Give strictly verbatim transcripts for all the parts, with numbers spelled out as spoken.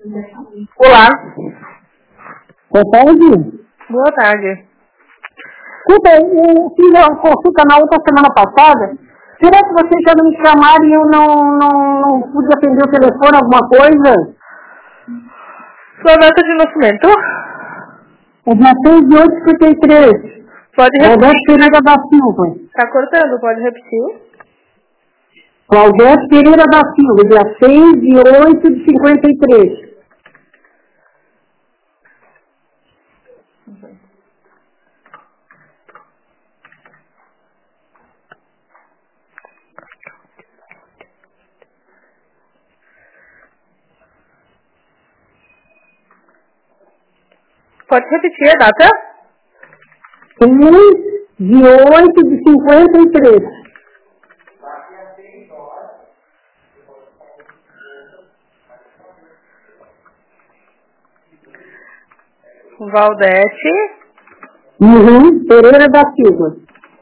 Olá. Boa tarde. Boa tarde. Escuta, eu fiz uma consulta na outra semana passada. Será que vocês já me chamaram e eu não, não, não pude atender o telefone, alguma coisa? Sua data de nascimento? É dia seis de oito de cinquenta e três. Pode repetir. Claudete Pereira da Silva. Tá cortando, pode repetir. Claudete Pereira da Silva, dia seis de oito de cinquenta e três. Pode repetir a data? seis de oito de cinquenta e três. Valdete. Uhum, Pereira da Silva.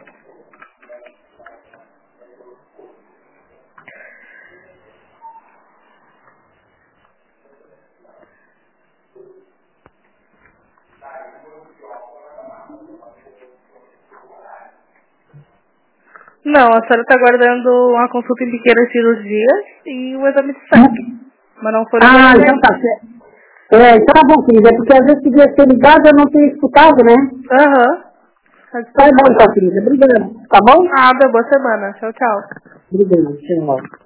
Não, a senhora está aguardando uma consulta em pequenas cirurgias e o exame de sangue. Mas não foram Ah, exames. então tá certo. É, então tá bom, querida, porque às vezes podia ser ligado eu não tenho escutado, né? Aham. Tá bom então, querida. Obrigada. Tá bom? Nada, boa semana. Tchau, tchau. Obrigada. Tchau.